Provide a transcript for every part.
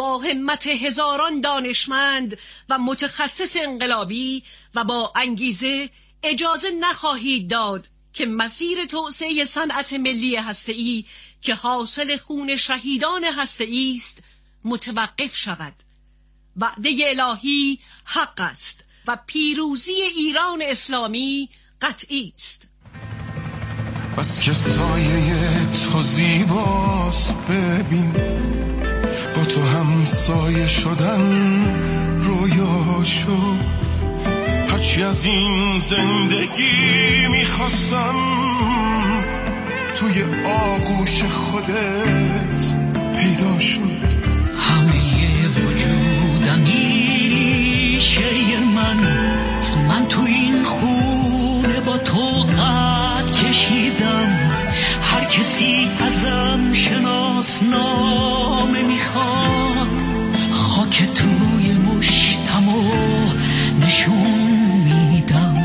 با همت هزاران دانشمند و متخصص انقلابی و با انگیزه اجازه نخواهید داد که مسیر توسعه صنعت ملی هسته‌ای که حاصل خون شهیدان هسته‌ای است متوقف شود. وعده الهی حق است و پیروزی ایران اسلامی قطعی است. بس که سایه تو زیباست، ببین با تو هم سایه شدن رویا شد. هرچی از این زندگی میخواستم توی آغوش خودت پیدا شد. همه وجودم ریشه من تو این خونه با تو قد کشیدم. هر کسی ازم شناسنامه میخواد، خاک توی مشتمو نشون میدم.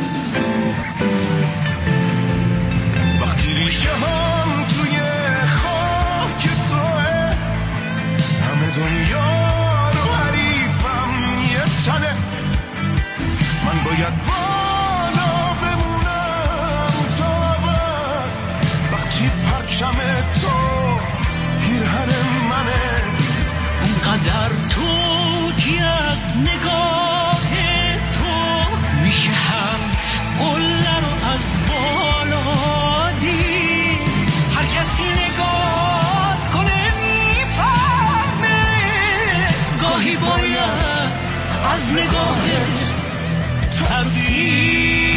وقتی ریشه هم توی خاک توه، همه دنیا رو حریفم یه تنه. من باید بالا بمونم تا بعد، وقتی پرچم تو پیرهن منه. اونقدر تو که از نگاه تو میشه هم قله رو از بالا دید. هر کسی نگاه کنه میفهمه، گاهی باید از نگاهت ترسید.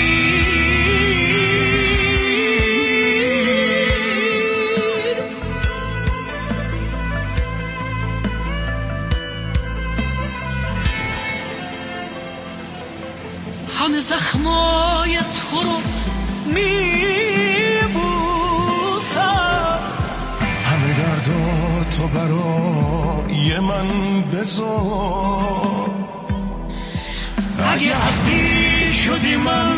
همه زخمای تو رو میبوسم، همه درداتو برای من بذار. اگه عبی شدی من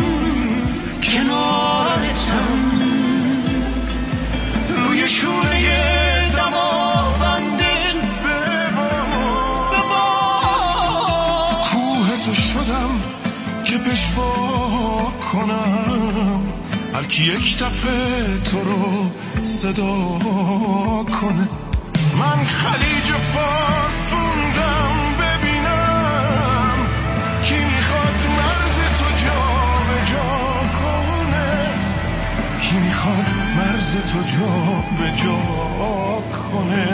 کنارتم، روی شونه دماوندت ببار. کوه تو شدم که پشوا کنم، هر کی یک دفعه تو رو صدا کنه. من خلیج فارس موندم ببینم کی میخواد مرز تو جا به جا کنه، کی میخواد مرز تو جا به جا کنه.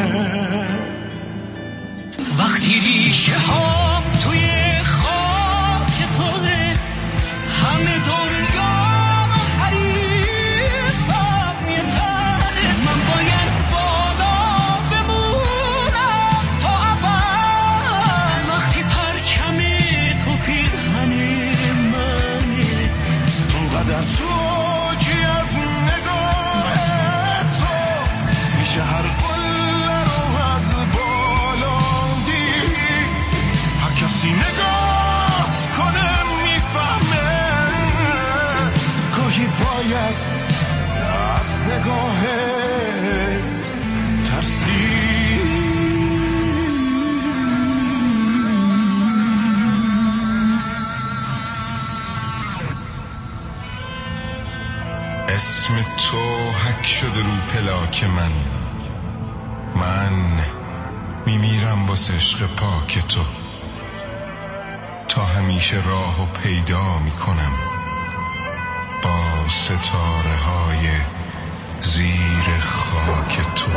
وقتی ریشه هم توی خاک توه، همه دنیا رو حریفم یه تنه. من باید بالا بمونم تا ابد، وقتی پرچم تو پیرهن منه. اونقدر تو جی از نگاه تو میشه هر قله رو از بالا دید. هر کسی نگاه کنه میفهمه، گاهی باید از نگاهت ترسید. اسم تو حک شده رو پلاک من میمیرم واسه عشق پاک تو. تا همیشه راهو پیدا میکنم با ستاره های زیر خاک تو.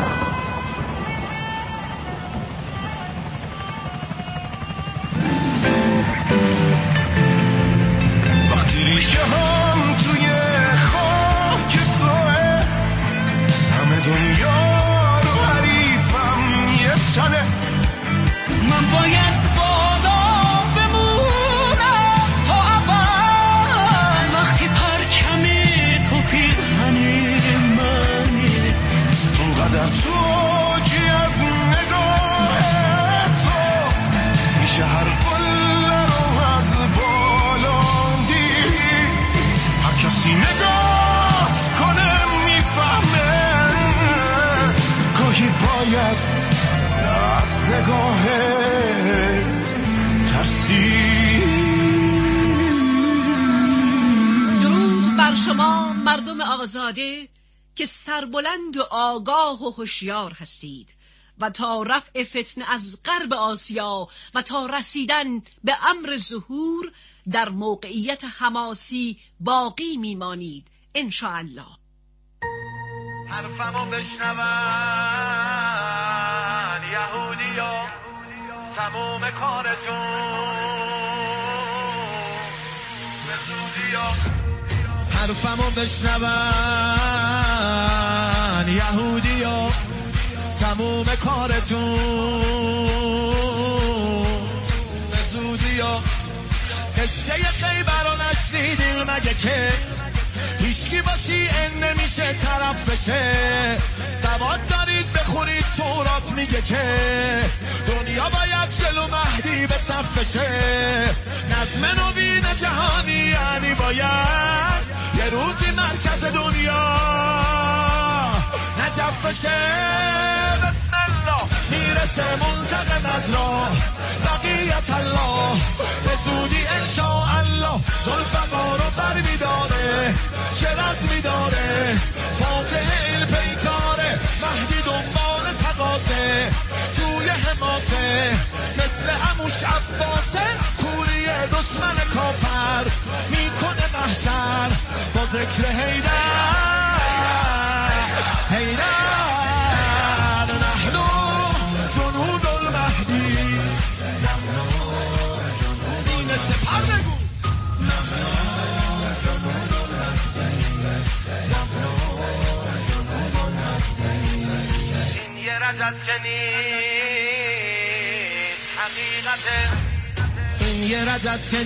وقتی ریشه هم توی خاک توه، همه دنیا رو حریفم یه تنه. من باید بالا بمونم تا ابد، وقتی پرچم تو پیرهن منه. اونقدر تو آزاده که سربلند و آگاه و هوشیار هستید و تا رفع فتنه از غرب آسیا و تا رسیدن به امر ظهور در موقعیت حماسی باقی میمانید انشاءالله. حرفمو بشنون یهودیا، تموم کارتون به زودیا. حرفمو بشنون یهودیا، تموم کارتون به زودیا. قصه خیبر رو نشنیدیم مگه که هیچکی باشی این نمیشه طرف بشه؟ سواد دارید بخونید تورات میگه که دنیا باید جلو مهدی به صف بشه. نظم نوین جهانی یعنی باید یه روزی مرکز دنیا نجف بشه. بسم الله میرسه منتقم از راه بقیت الله، به زودی انشاءالله. ذوالفقار رو بر میداره چه رزمی داره، فاتح این پیکاره مهدی دنبال تقاسه توی حماسه مثل عموش عباسه. کوری دشمن کافر میکنه محشر با ذکر حیدر حیدر. نحن جنود المهدی، سینه سپر بگو. این یه رجز که نیست حقیقته، این یه رجز که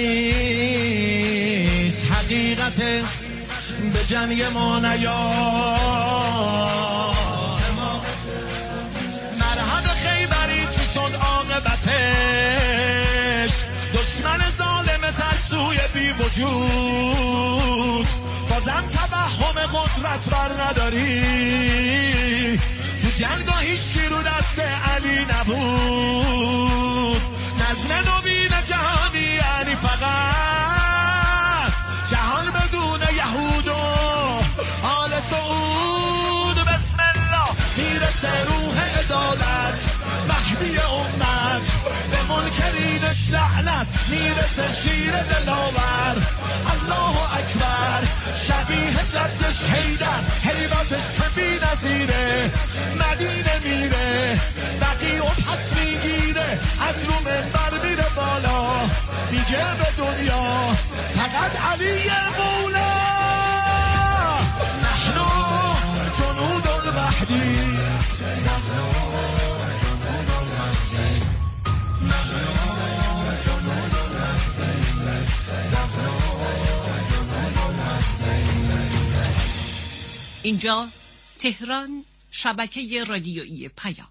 نیست حقیقته. به جنگ ما نیا مرحب خیبری چی شد عاقبتش؟ دشمن ظالم ترسوی بی وجود، بازم توهم قدرت بر نداری. تو جنگ هیچکی رو دست علی نبود. نظم نوین جهانی یعنی فقط جهان بدون یهود و آل سعود. بسم الله میرسه روح عدالت مهدی امت، به منکرینش لعنت میرسه شیر دلاور. الله اکبر شبیه جدش حیدر، هیبتش بی نظیره. مدینه میره بقیه و پس میگیره، از رو منبر میره بالا میگه به دنیا فقط علی مولا. نحن جنود المهدی، اینجا تهران، شبکه رادیویی پیام.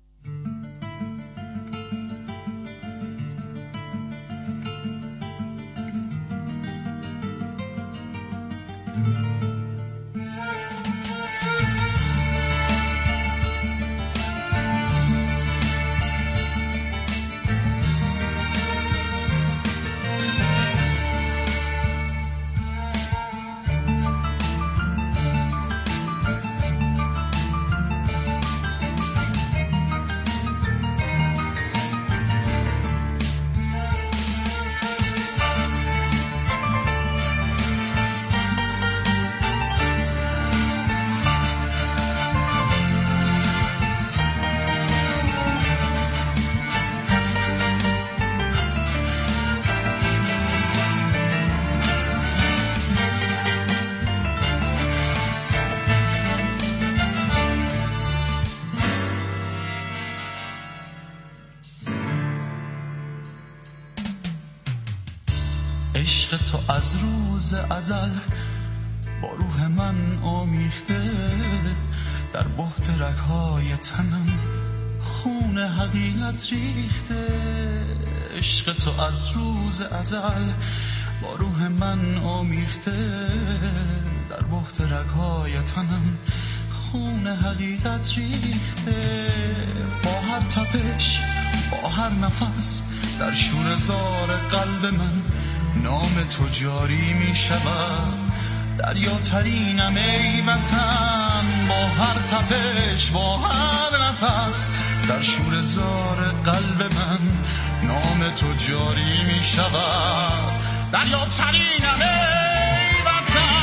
عشق تو از روز ازل با روح من آمیخته، در بحت رگ‌های تنم خون حقیقت ریخته. عشق تو از روز ازل با روح من آمیخته، در بحت رگ‌های تنم خون حقیقت ریخته. با هر تپش با هر نفس در شوره‌زار قلب من نام تو جاری می شود. دریاترینم ای وطن، با هر تپش با هر نفس در شور زار قلب من نام تو جاری می شود. دریاترینم ای وطن،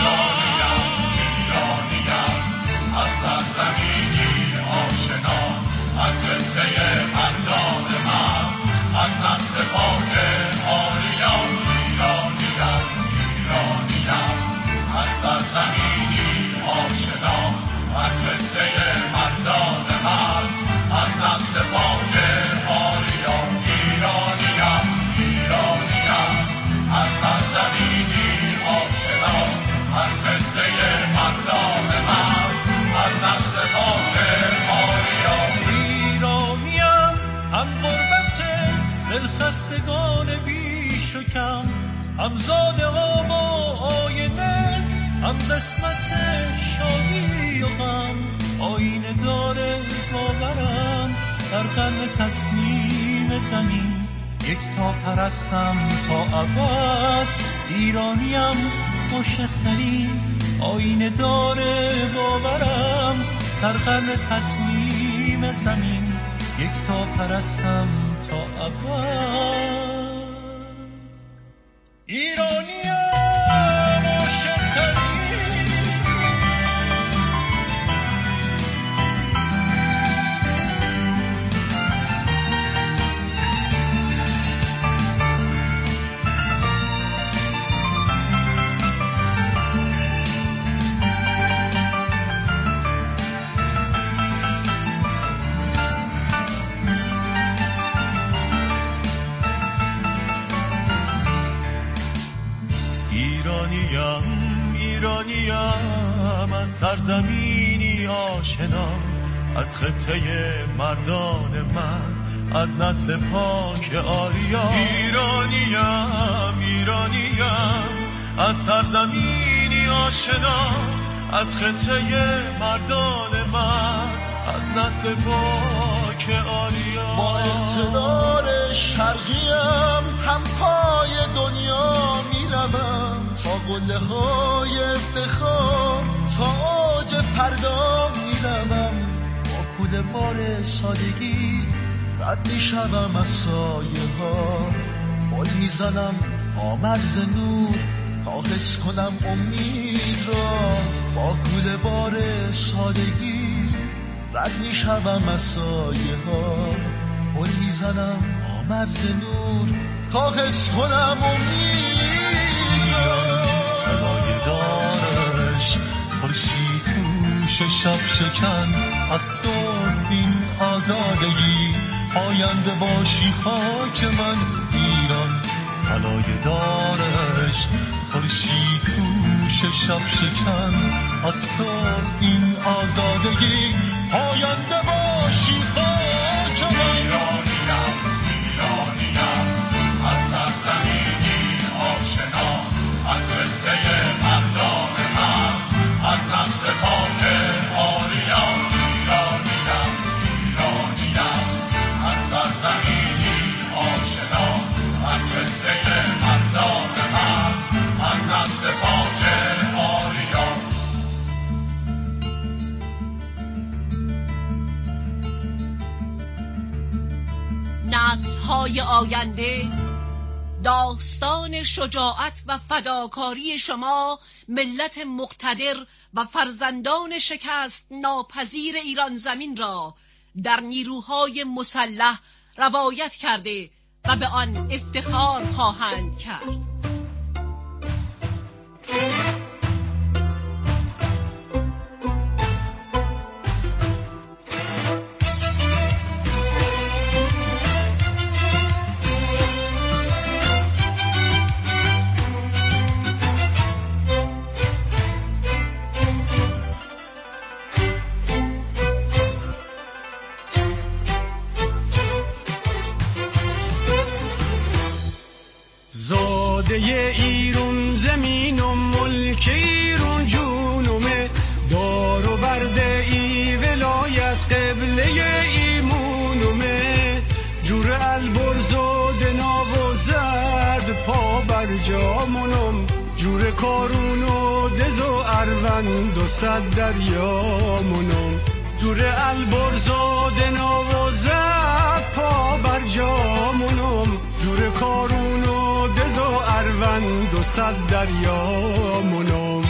ایرانیم از سرزمینی آشنا، از خطه مردان من، از نسل پاک آریان. ایرانیم از سرزمینی آشنا، از خطه مردان من، از نسل پاک آریان. ایرانیم از سرزمینی آشنا، از خطه مردان من، از نسل پاک آریان. ایرانیم هم غربت دلخستگان بیش و کم، هم زاده ها با آینه، هم قسمت شادی و غم. آینه داره باورم در قرن تصمیم زمین، یک تا پرستم تا ابد. ایرانیم مشتری آینه داره باورم در قرن تصمیم زمین، یک تا پرستم تا ابد. ایرانیم مشتری ایرانیم از سرزمینی آشنا، از خطه مردان من، از نسل پاک آریان. ایرانیم از سرزمینی آشنا، از خطه مردان من، از نسل پاک آریان. با اقتدار شرقیم هم پای دنیا میروم، تا قله های افتخار تا آج پردام میروم. با کول بار سادگی رد میشوم از سایه ها، بال میزنم آمرز نور تا حس کنم امید را. با کول بار سادگی رد میشوم از سایه ها، بال میزنم آمرز نور تا حس کنم امید را. طلای دارش خورشید پوش شب شکن، از توست این آزادگی، پاینده باشی خاک من ایران. طلای دارش خورشید پوش شب شکن، از توست این آزادگی، پاینده باشی خاک من. ایرانیم از سرزمینی آشنا، از خطه مردان من، از نسل پاک آریان. ایرانیم از سرزمینی آشنا، از خطه مردان من، از نسل پاک آریان. نسل‌های آینده داستان شجاعت و فداکاری شما، ملت مقتدر و فرزندان شکست ناپذیر ایران زمین را در نیروهای مسلح روایت کرده و به آن افتخار خواهند کرد. ایرون زمین و ملک ایرون جونومه، دار و برده ای ولایت قبله ایمونومه. جور البرز و دناو و زرد پا بر جامونم، جور کارون و دز و اروند و صد دریامونم، جور البرز و دناوزد پا بر جامونم، جور کارون و دز و اروند و صد دریامونم.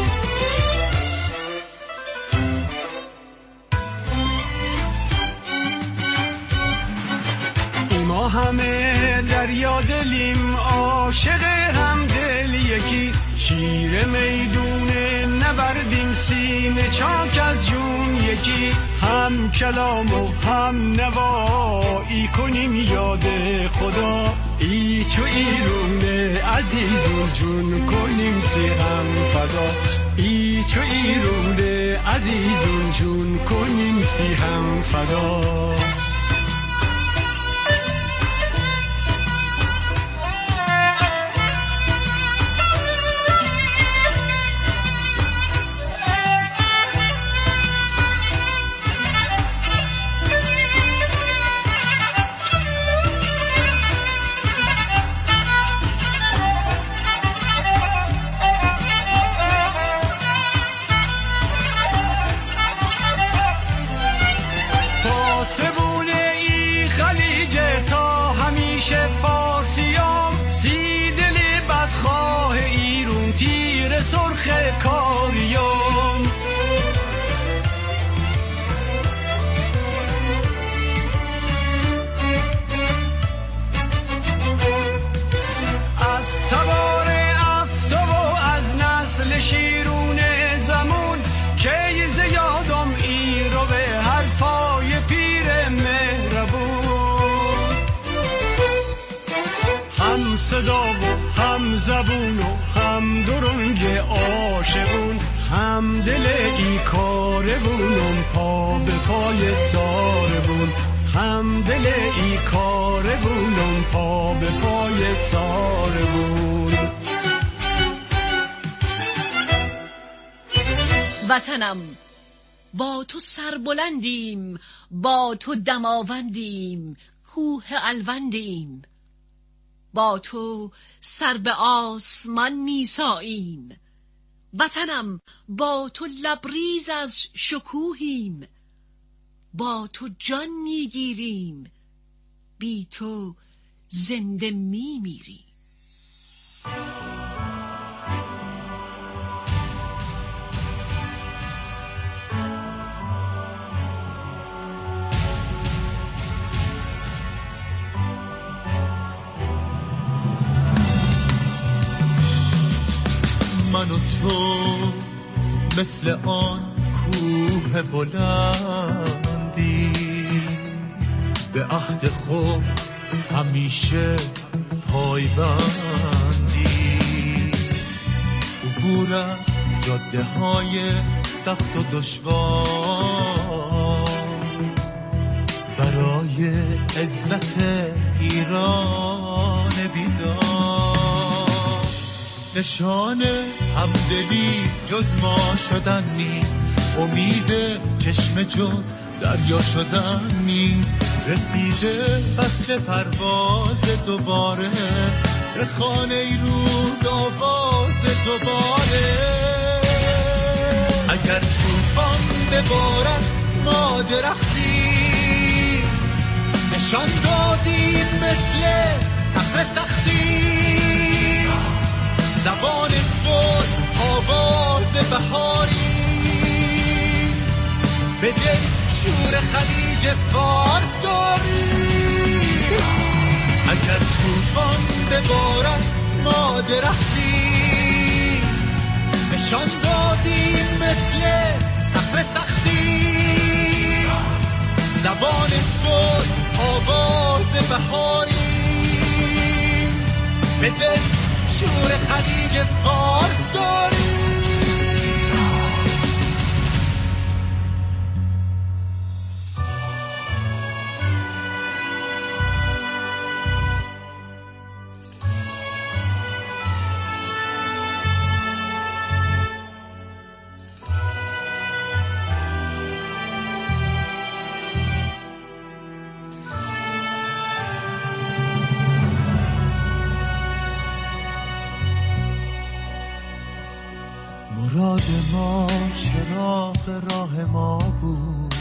ما همه دریا دلیم، عاشق هم دل یکی، شیر میدون نبردیم سینه چاک از جون یکی، هم کلام و هم نوایی کنیم یاد خدا، ای چو ایرون عزیزون جون کنیم سی هم فدا، ای چو ایرون عزیزون جون کنیم سی هم فدا. سبونه ای خلیجه تا همیشه فارسیام، سی دل بدخواه ایرون تیر سرخ کاریام، از تبار افتا و از نسل شیرون زمون که زیادم ای رو به حرفای پیر مهربون، هم صدا و هم زبون و هم درنگ عاشقون، هم دل ای کاربونم پا به پای ساربون، هم دل ای کاربونم پا به پای ساربون. وطنم با تو سربلندیم، با تو دماوندیم، کوه الوندیم، با تو سر به آسمان میساییم، وطنم با تو لبریز از شکوهیم، با تو جان میگیریم، بی تو زنده میمیریم. من و تو مثل آن کوه بلندی، به عهد خود همیشه پایبندی، عبور از جاده های سخت و دشوار برای عزت ایران بیدار، نشان همدلی جز ما شدن نیست، امید چشم جز دریا شدن نیست، رسیده فصل پرواز دوباره، به خانه ایرود آواز دوباره، اگر طوفان ببارد ما درختی، نشان دادیم مثل صخره سختی، زبان صلح آواز بهاری، به دل شور خلیج فارس داری، اگر طوفان ببارد ما درختی، نشان دادیم مثل صخره سختی، زبان صلح آواز بهاری، به دل شور خلیج فارس داری. ما چراغ راه ما بود،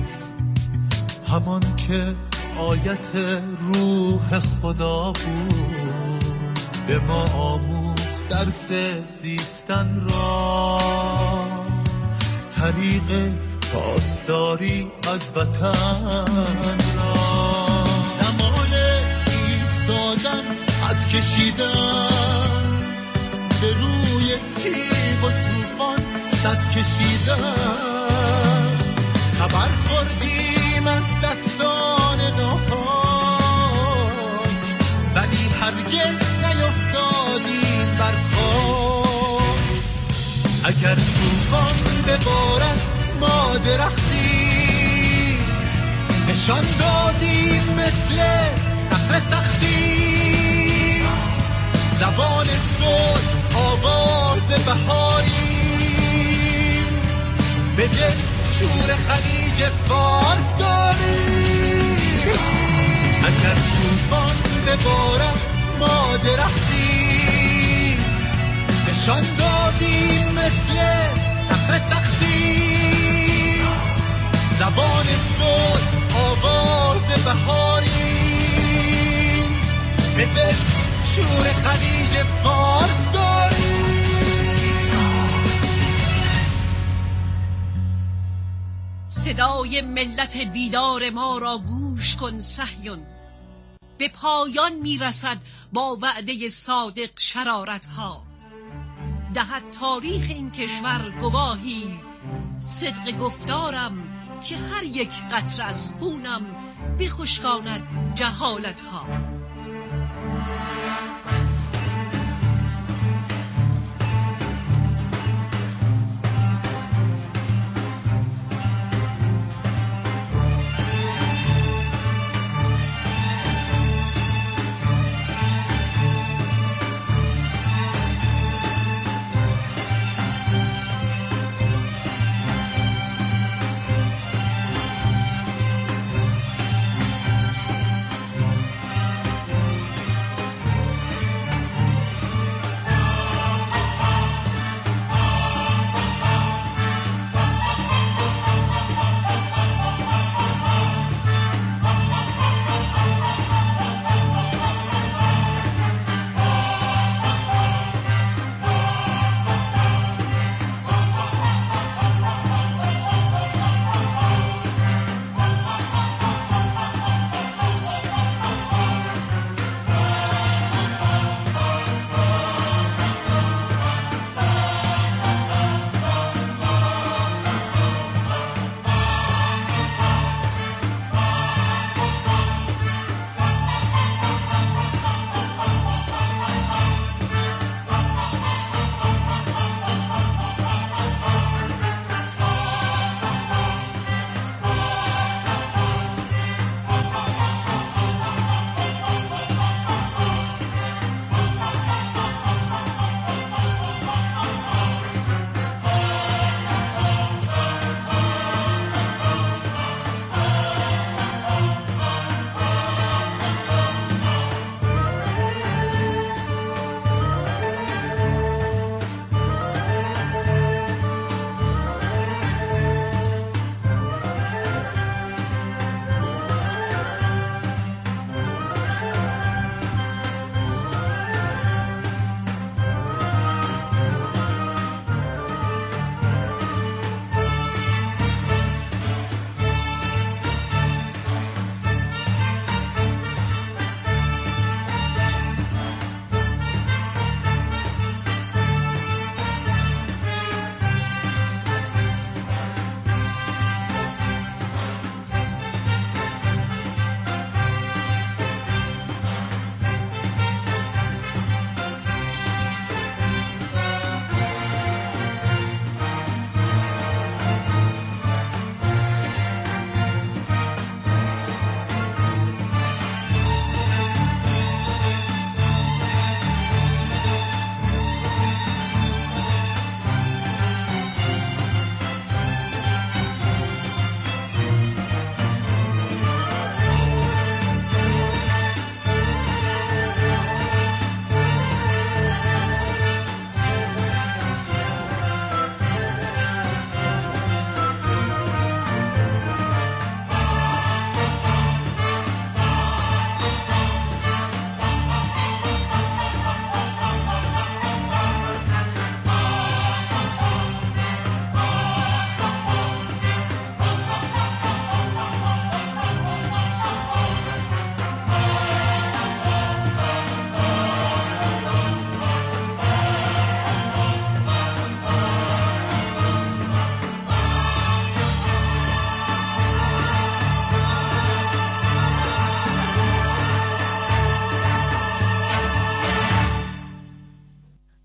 همان که آیت روح خدا بود. به ما آموخت درس زیستن را، طریق پاسداری از وطن را. زمان ایستادن، خط کشیدن، به روی تیغ و طوفان صد کشیدن. خبر خوردیم از دستان ناپاک، ولی هرگز نیفتادیم بر خاک. اگر طوفان ببارد ما درختی، نشان دادیم مثل صخره سختی. زبان صلح آواز بهاریم، به دل شور خلیج فارس داریم. اگر طوفان ببارد ما درختی، نشان دادیم مثل صخره سختی. زبان صلح آواز بهاریم، به دل شور خلیج فارس داریم. صدای ملت بیدار ما را گوش کن صهیون، به پایان میرسد با وعده صادق شرارتها. دهد تاریخ این کشور گواهی صدق گفتارم، که هر یک قطره از خونم بخشکاند جهالتها.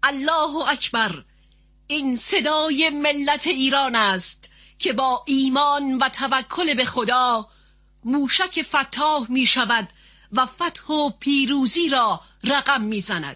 الله اکبر. این صدای ملت ایران است که با ایمان و توکل به خدا موشک فتاح می شود و فتح و پیروزی را رقم می زند.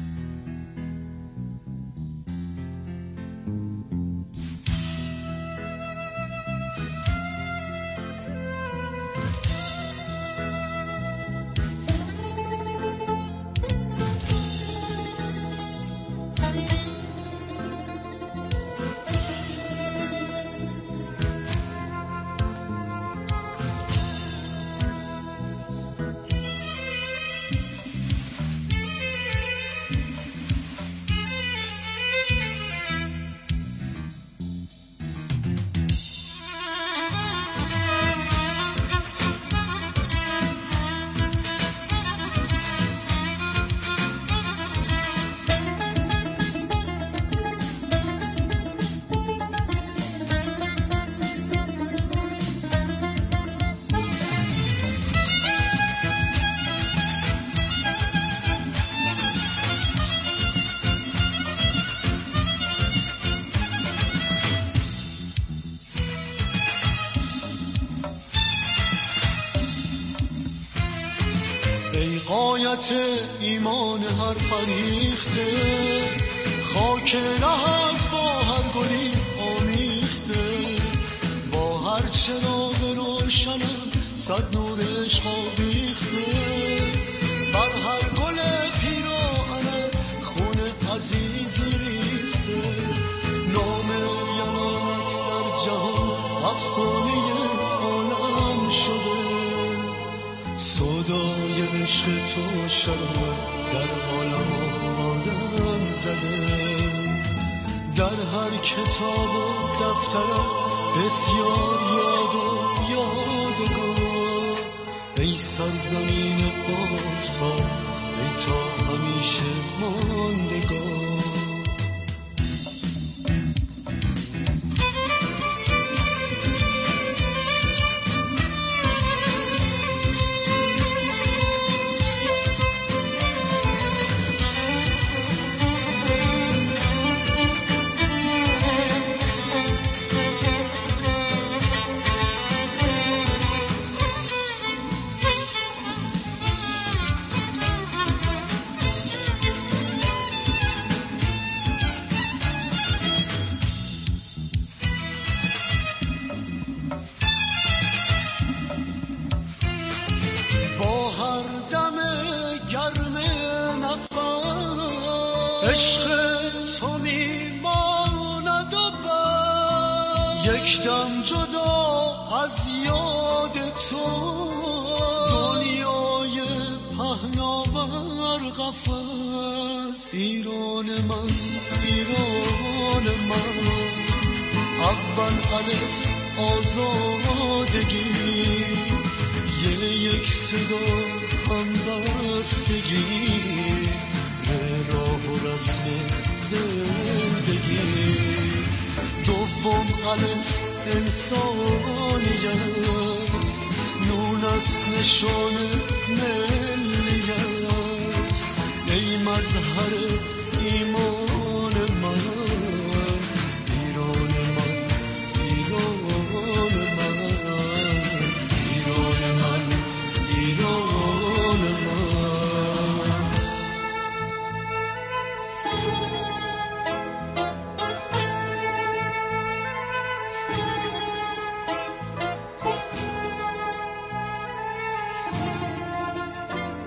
غایت ایمان هر فریخته، خاک رهت با هر گلی آمیخته، با هر چراغ روشنم صد نور عشق آویخته، بر هر گل پیراهنم خون عزیزی ریخته، نام یلالت در جهان افسانه عالم شده، صدای عشق تو شرمت در عالم زده، در هر کتاب و دفترم بسیار یاد و یادگار، ای سرزمین آفتاب ای تا همیشه ماندگار. عشق تو میماند و بر یک دم جدا از یاد تو، دنیای پهناور قفس، ایران من ایران من، اول الف آزادگی، یک صدا همبستگی، راه و رسم زندگی، دوم الف انسانیت، نونت نشان